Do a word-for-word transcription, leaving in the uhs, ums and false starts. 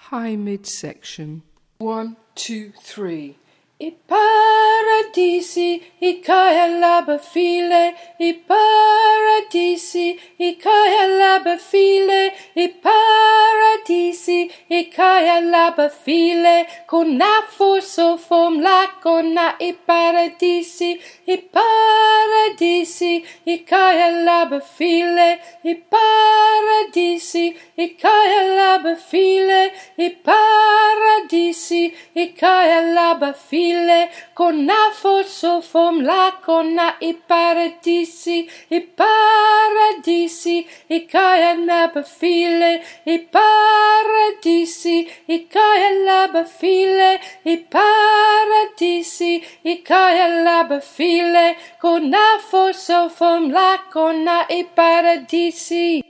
high midsection. One, two, three. I paradisi, I kaya laba file, I paradisi, I kaya laba file, I paradisi, I kaya laba file, con affoso fom la conna I paradisi, I paradisi, I kaya laba file, I paradisi, I kaya laba file, I paradisi, I kaya laba file. Con affoso fom la conna I paradisi, I paradisi, I kaya laba file, I paradisi, I kaya laba file, I paradisi, I kaya laba file, con affoso fom la conna I paradisi.